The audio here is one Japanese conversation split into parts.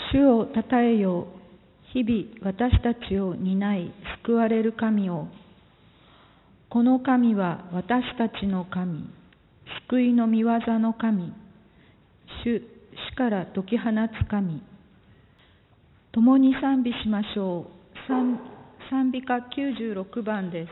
主をたたえよう。日々私たちを担い救われる神を。この神は私たちの神、救いの御業の神、死から解き放つ神。共に賛美しましょう。賛美歌96番です。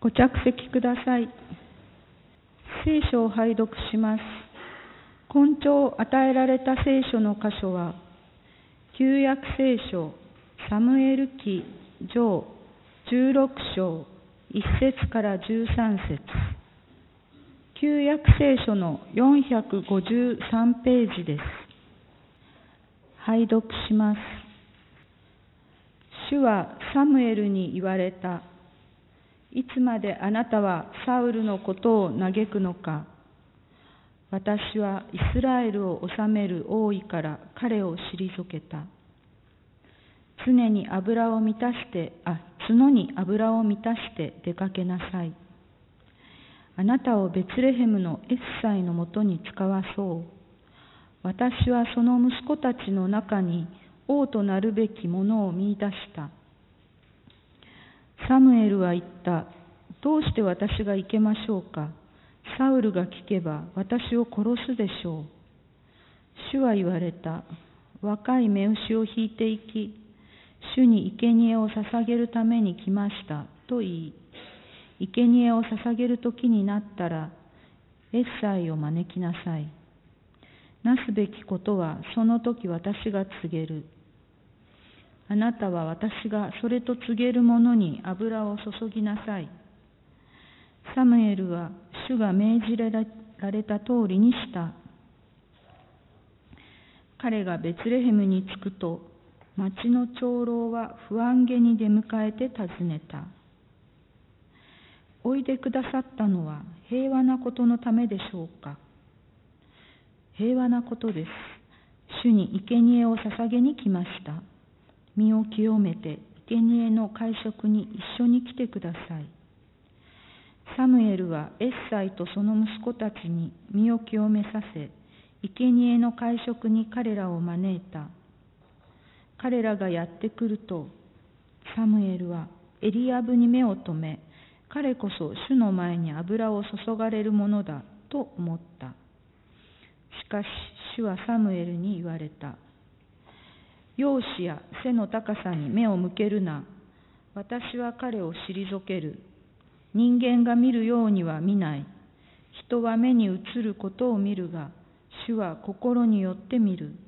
ご着席ください。聖書を拝読します。根拠を与えられた聖書の箇所は、旧約聖書サムエル記上16章1節から13節、旧約聖書の453ページです。拝読します。主はサムエルに言われた。いつまであなたはサウルのことを嘆くのか。私はイスラエルを治める王位から彼を退けた。角に油を満たして出かけなさい。あなたをベツレヘムのエッサイのもとに使わそう。私はその息子たちの中に王となるべきものを見出した。サムエルは言った。どうして私が行けましょうか。サウルが聞けば私を殺すでしょう。主は言われた。若い雌牛を引いて行き、主に生贄を捧げるために来ましたと言い、生贄を捧げる時になったら、エッサイを招きなさい。なすべきことはその時私が告げる。あなたは私がそれと告げる者に油を注ぎなさい。サムエルは主が命じられた通りにした。彼がベツレヘムに着くと、町の長老は不安げに出迎えて尋ねた。おいでくださったのは平和なことのためでしょうか。平和なことです。主に生贄を捧げに来ました。身を清めて生贄の会食に一緒に来てください。サムエルはエッサイとその息子たちに身を清めさせ、生贄の会食に彼らを招いた。彼らがやってくると、サムエルはエリアブに目を留め、彼こそ主の前に油を注がれるものだと思った。しかし主はサムエルに言われた。容姿や背の高さに目を向けるな。私は彼を退ける。人間が見るようには見ない。人は目に映ることを見るが、主は心によって見る。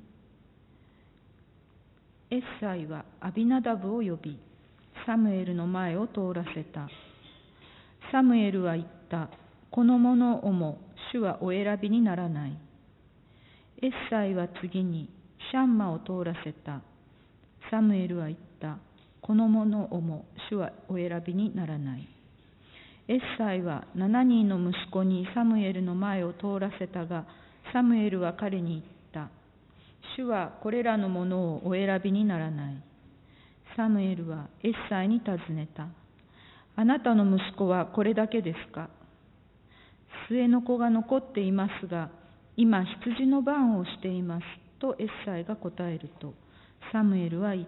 エッサイはアビナダブを呼び、サムエルの前を通らせた。サムエルは言った。この者をも主はお選びにならない。エッサイは次にシャンマを通らせた。サムエルは言った。この者をも主はお選びにならない。エッサイは7人の息子にサムエルの前を通らせたが、サムエルは彼に言った。主はこれらのものをお選びにならない。サムエルはエッサイに尋ねた。あなたの息子はこれだけですか。末の子が残っていますが、今羊の番をしていますとエッサイが答えると、サムエルは言った。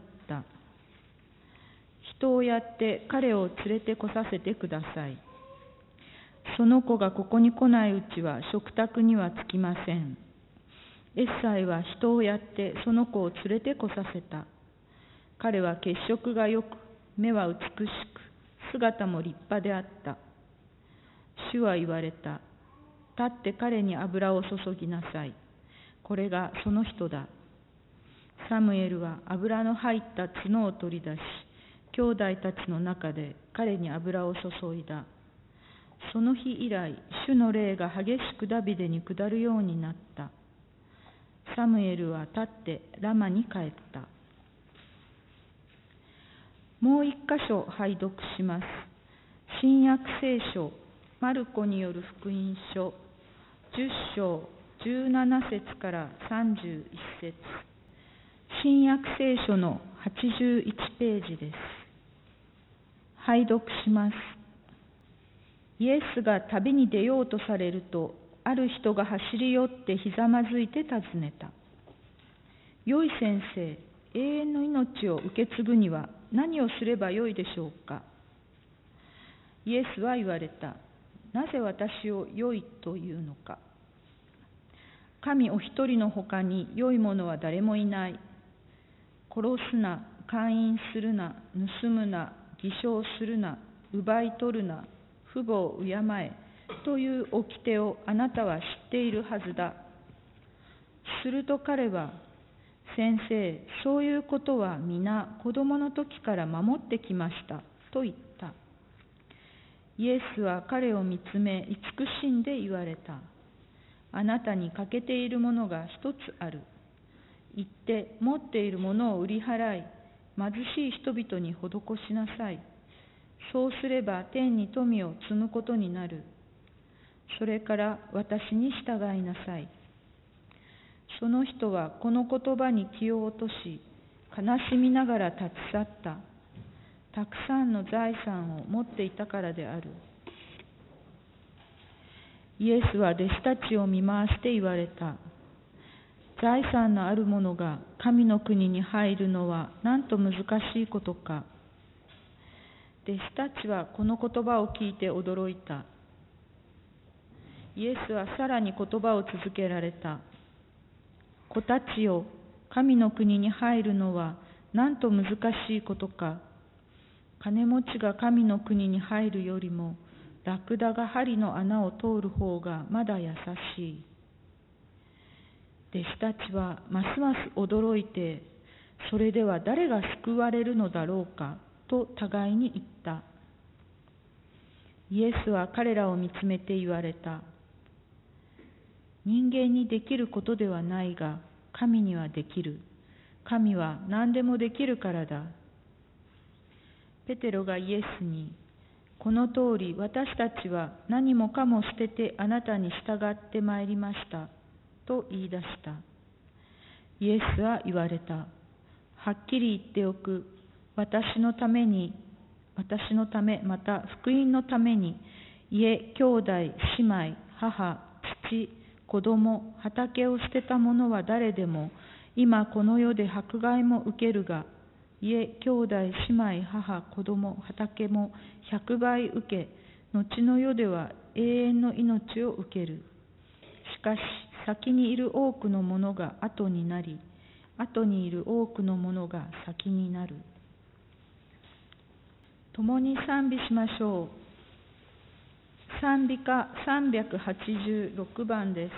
人をやって彼を連れてこさせてください。その子がここに来ないうちは食卓にはつきません。エッサイは人をやってその子を連れてこさせた。彼は血色がよく、目は美しく、姿も立派であった。主は言われた。立って彼に油を注ぎなさい。これがその人だ。サムエルは油の入った角を取り出し、兄弟たちの中で彼に油を注いだ。その日以来、主の霊が激しくダビデに下るようになった。サムエルは立ってラマに帰った。もう一箇所拝読します。新約聖書マルコによる福音書10章17節から31節、新約聖書の81ページです。拝読します。イエスが旅に出ようとされると、ある人が走り寄ってひざまずいて尋ねた。よい先生、永遠の命を受け継ぐには何をすればよいでしょうか。イエスは言われた。なぜ私を良いというのか。神お一人のほかに良いものは誰もいない。殺すな、姦淫するな、盗むな、偽証するな、奪い取るな、 父母を敬えという掟をあなたは知っているはずだ。すると彼は、先生、そういうことは皆子供の時から守ってきましたと言った。イエスは彼を見つめ、慈しんで言われた。あなたに欠けているものが一つある。行って持っているものを売り払い、貧しい人々に施しなさい。そうすれば天に富を積むことになる。それから私に従いなさい。その人はこの言葉に気を落とし、悲しみながら立ち去った。たくさんの財産を持っていたからである。イエスは弟子たちを見回して言われた。財産のある者が神の国に入るのはなんと難しいことか。弟子たちはこの言葉を聞いて驚いた。イエスはさらに言葉を続けられた。子たちよ、神の国に入るのはなんと難しいことか。金持ちが神の国に入るよりも、ラクダが針の穴を通る方がまだ優しい。弟子たちはますます驚いて、それでは誰が救われるのだろうかと互いに言った。イエスは彼らを見つめて言われた。人間にできることではないが、神にはできる。神は何でもできるからだ。ペテロがイエスに、この通り私たちは何もかも捨ててあなたに従ってまいりましたと言い出した。イエスは言われた。はっきり言っておく。私のため、また福音のために、家、兄弟、姉妹、母、父、子供、畑を捨てた者は誰でも、今この世で迫害も受けるが、家、兄弟、姉妹、母、子供、畑も100倍受け、後の世では永遠の命を受ける。しかし、先にいる多くのものが後になり、後にいる多くのものが先になる。共に賛美しましょう。賛美歌386番です。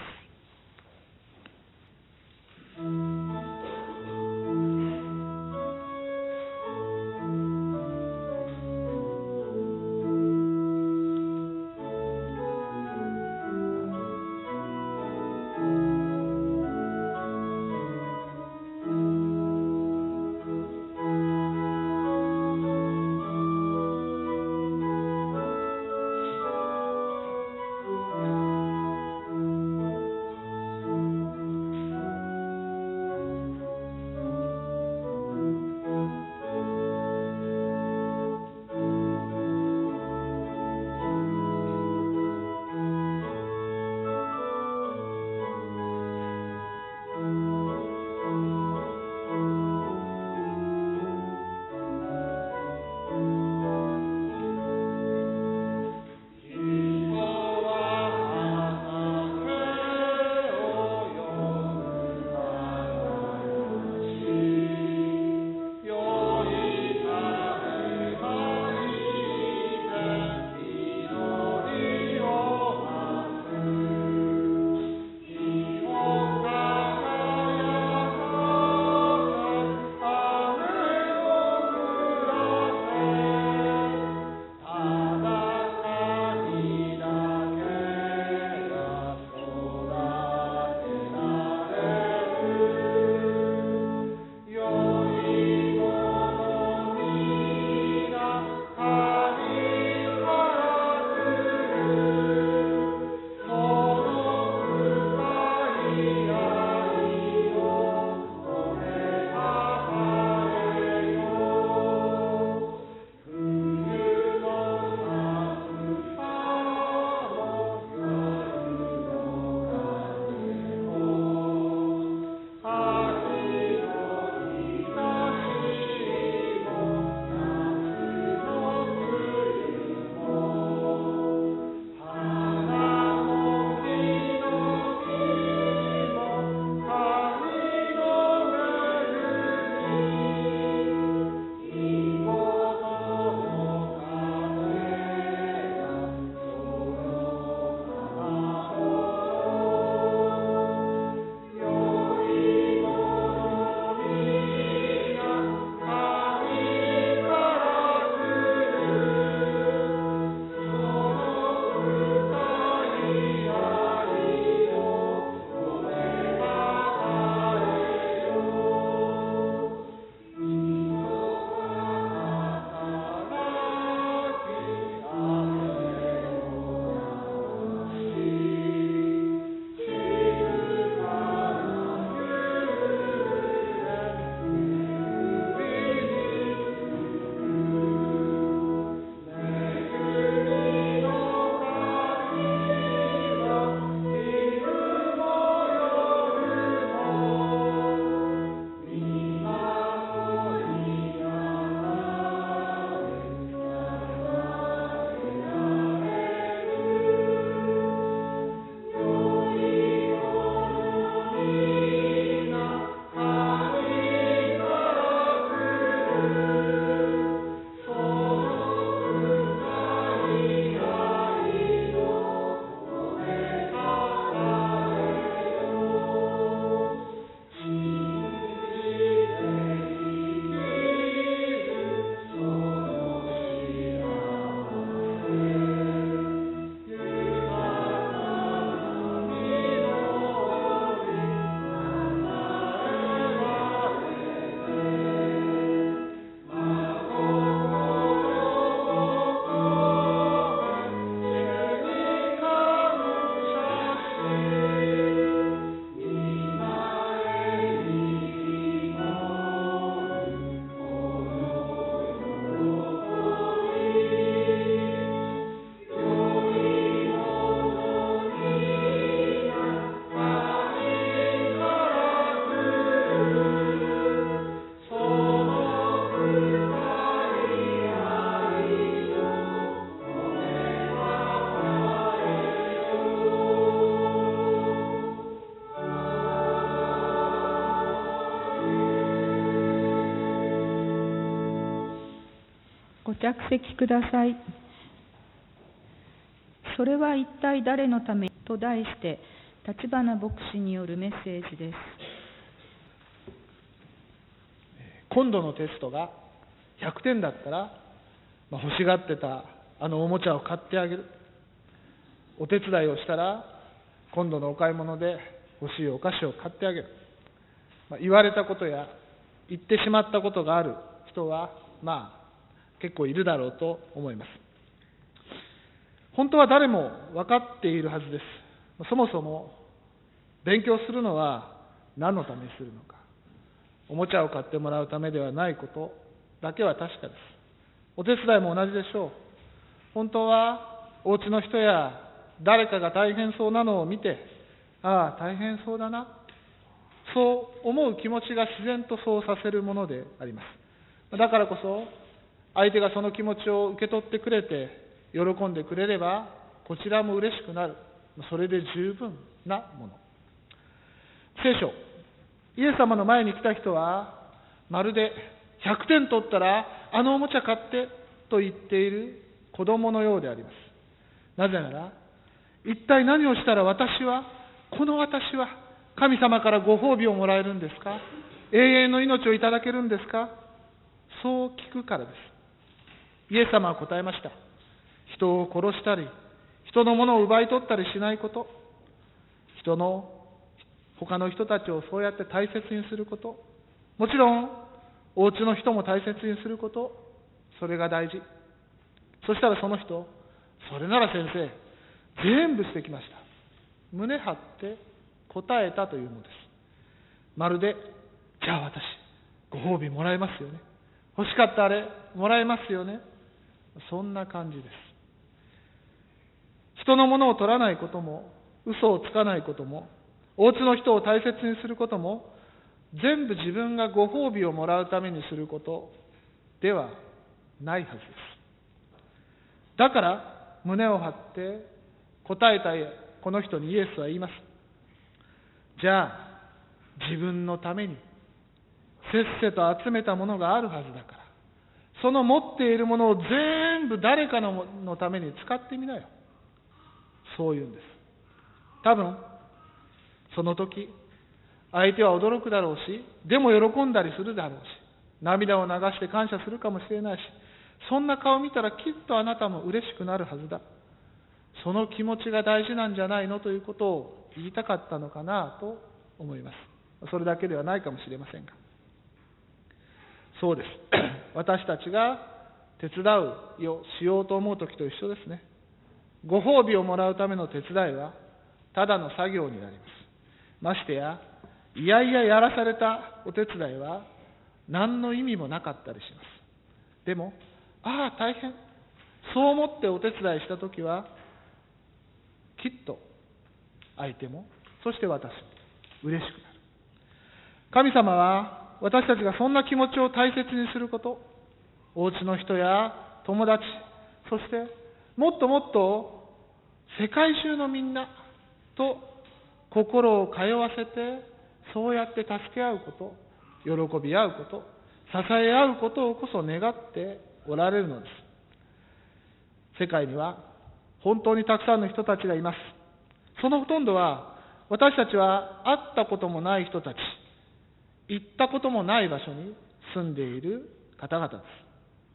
着席ください。それは一体誰のためと題して、立花牧師によるメッセージです。 今度のテストが100点だったら、欲しがってたあのおもちゃを買ってあげる。お手伝いをしたら、今度のお買い物で欲しいお菓子を買ってあげる。言われたことや言ってしまったことがある人は、結構いるだろうと思います。本当は誰も分かっているはずです。そもそも勉強するのは何のためにするのか。おもちゃを買ってもらうためではないことだけは確かです。お手伝いも同じでしょう。本当はお家の人や誰かが大変そうなのを見て、ああ大変そうだな、そう思う気持ちが自然とそうさせるものであります。だからこそ相手がその気持ちを受け取ってくれて喜んでくれれば、こちらも嬉しくなる。それで十分なもの。聖書、イエス様の前に来た人は、まるで100点取ったらあのおもちゃ買ってと言っている子供のようであります。なぜなら、一体何をしたらこの私は神様からご褒美をもらえるんですか？永遠の命をいただけるんですか？そう聞くからです。イエス様は答えました。人を殺したり、人のものを奪い取ったりしないこと、他の人たちをそうやって大切にすること、もちろんお家の人も大切にすること、それが大事。そしたらその人、それなら先生、全部してきました。胸張って答えたというのです。まるで、じゃあ私、ご褒美もらえますよね。欲しかったあれ、もらえますよね。そんな感じです。人のものを取らないことも、嘘をつかないことも、お家の人を大切にすることも、全部自分がご褒美をもらうためにすることではないはずです。だから、胸を張って答えたこの人にイエスは言います。じゃあ、自分のためにせっせと集めたものがあるはずだから、その持っているものを全部誰かのために使ってみなよ。そう言うんです。多分、その時、相手は驚くだろうし、でも喜んだりするだろうし、涙を流して感謝するかもしれないし、そんな顔を見たらきっとあなたも嬉しくなるはずだ。その気持ちが大事なんじゃないのということを言いたかったのかなと思います。それだけではないかもしれませんが。そうです。私たちが手伝うをしようと思うときと一緒ですね。ご褒美をもらうための手伝いはただの作業になります。ましてや、いやいややらされたお手伝いは何の意味もなかったりします。でも、ああ大変、そう思ってお手伝いしたときは、きっと相手も、そして私も嬉しくなる。神様は私たちがそんな気持ちを大切にすること、お家の人や友達、そしてもっともっと世界中のみんなと心を通わせて、そうやって助け合うこと、喜び合うこと、支え合うことをこそ願っておられるのです。世界には本当にたくさんの人たちがいます。そのほとんどは私たちは会ったこともない人たち、行ったこともない場所に住んでいる方々です。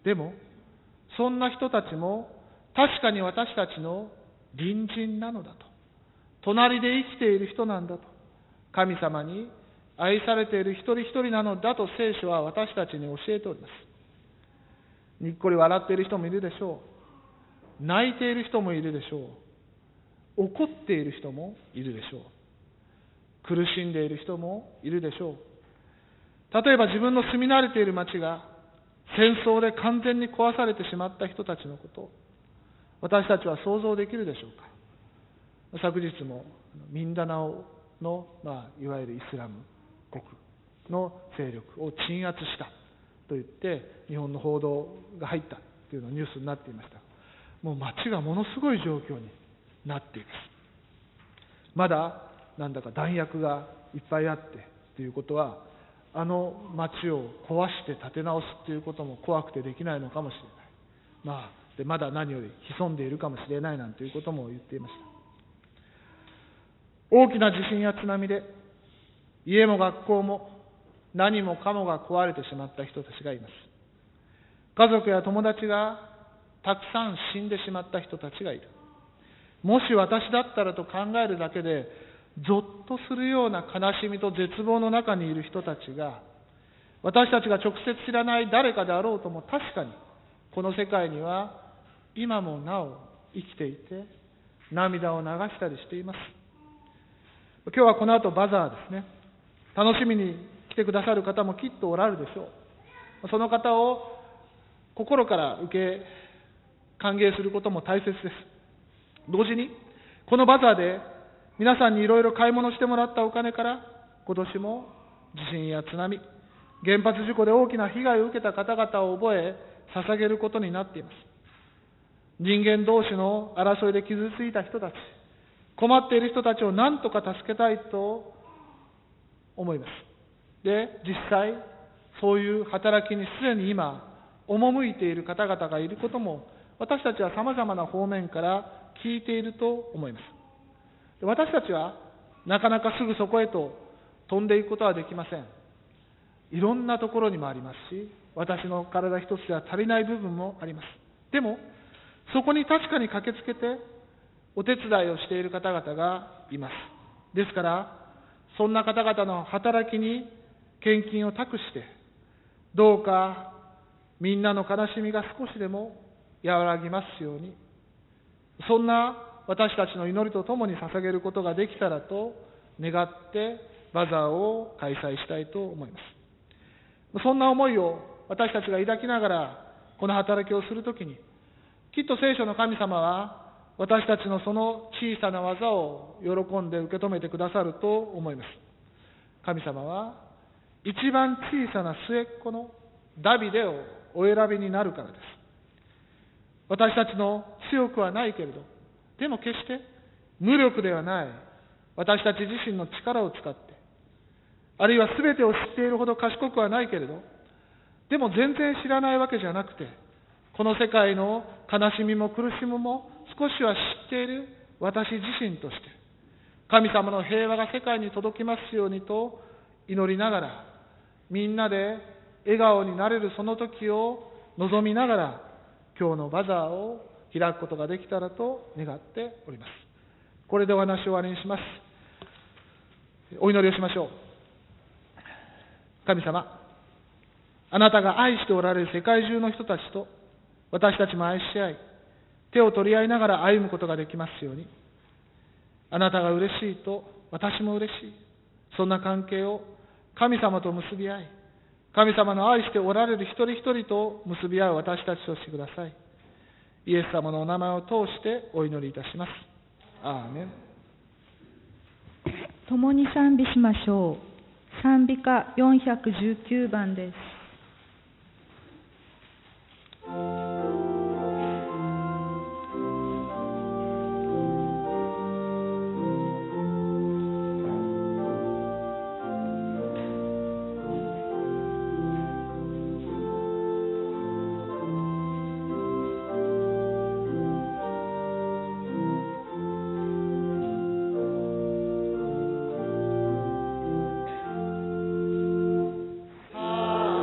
でも、そんな人たちも確かに私たちの隣人なのだと、隣で生きている人なんだと、神様に愛されている一人一人なのだと聖書は私たちに教えております。にっこり笑っている人もいるでしょう。泣いている人もいるでしょう。怒っている人もいるでしょう。苦しんでいる人もいるでしょう。例えば自分の住み慣れている町が戦争で完全に壊されてしまった人たちのこと、私たちは想像できるでしょうか。昨日もミンダナオの、いわゆるイスラム国の勢力を鎮圧したと言って日本の報道が入ったというのがニュースになっていました。もう町がものすごい状況になっています。まだなんだか弾薬がいっぱいあってということは、あの町を壊して建て直すということも怖くてできないのかもしれない。 でまだ何より潜んでいるかもしれないなんていうことも言っていました。大きな地震や津波で家も学校も何もかもが壊れてしまった人たちがいます。家族や友達がたくさん死んでしまった人たちがいる。もし私だったらと考えるだけでゾッとするような悲しみと絶望の中にいる人たちが、私たちが直接知らない誰かであろうとも確かにこの世界には今もなお生きていて涙を流したりしています。今日はこの後バザーですね。楽しみに来てくださる方もきっとおられるでしょう。その方を心から歓迎することも大切です。同時にこのバザーで皆さんにいろいろ買い物してもらったお金から、今年も地震や津波、原発事故で大きな被害を受けた方々を覚え捧げることになっています。人間同士の争いで傷ついた人たち、困っている人たちを何とか助けたいと思います。で、実際そういう働きにすでに今赴いている方々がいることも私たちは様々な方面から聞いていると思います。私たちはなかなかすぐそこへと飛んでいくことはできません。いろんなところにもありますし、私の体一つでは足りない部分もあります。でもそこに確かに駆けつけてお手伝いをしている方々がいます。ですからそんな方々の働きに献金を託して、どうかみんなの悲しみが少しでも和らぎますように、そんな私たちの祈りとともに捧げることができたらと願ってバザーを開催したいと思います。そんな思いを私たちが抱きながらこの働きをするときに、きっと聖書の神様は私たちのその小さな技を喜んで受け止めてくださると思います。神様は一番小さな末っ子のダビデをお選びになるからです。私たちの強くはないけれど、でも決して無力ではない私たち自身の力を使って、あるいは全てを知っているほど賢くはないけれど、でも全然知らないわけじゃなくて、この世界の悲しみも苦しみも少しは知っている私自身として、神様の平和が世界に届きますようにと祈りながら、みんなで笑顔になれるその時を望みながら、今日のバザーを開くことができたらと願っております。これでお話を終わりにします。お祈りをしましょう。神様、あなたが愛しておられる世界中の人たちと私たちも愛し合い、手を取り合いながら歩むことができますように。あなたが嬉しいと私も嬉しい、そんな関係を神様と結び合い、神様の愛しておられる一人一人と結び合う私たちとしてください。イエス様のお名前を通してお祈りいたします。アーメン。 共に賛美しましょう。賛美歌419番です。 あ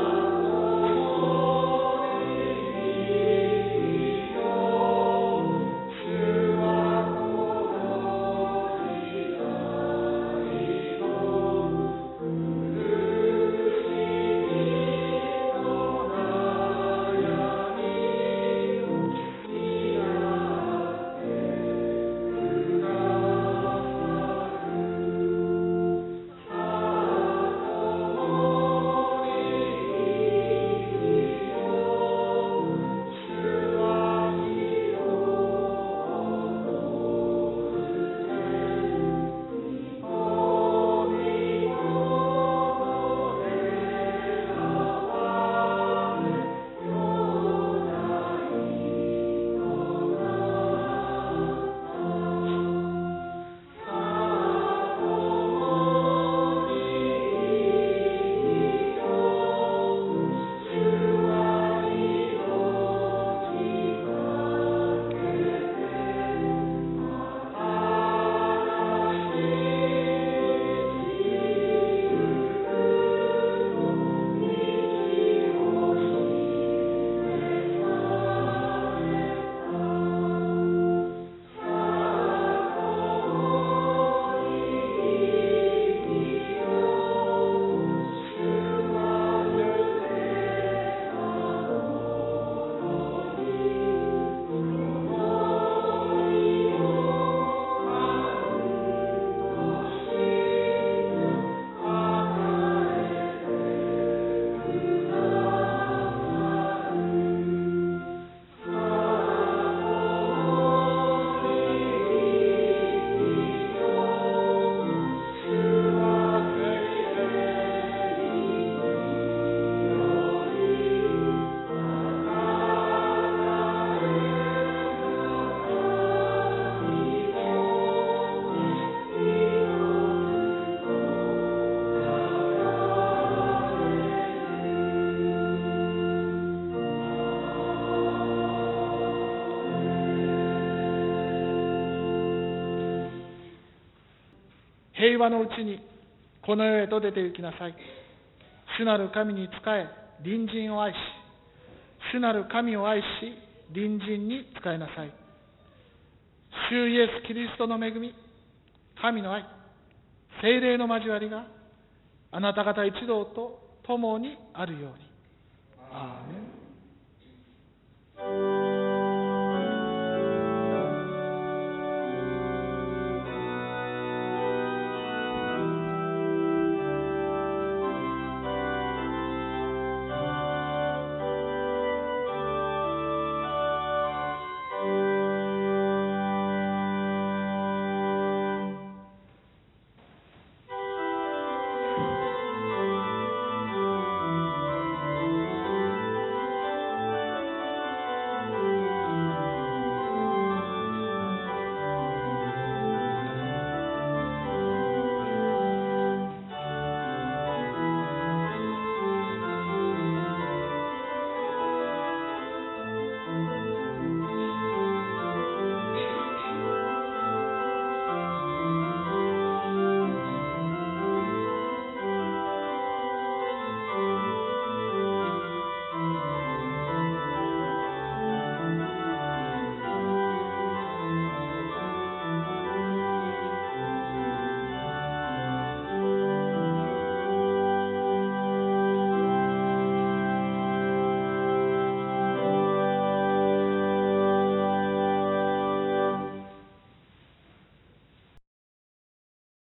平和のうちにこの世へと出て行きなさい。主なる神に仕え、隣人を愛し、主なる神を愛し、隣人に仕えなさい。主イエス・キリストの恵み、神の愛、聖霊の交わりがあなた方一同と共にあるように。アーメン。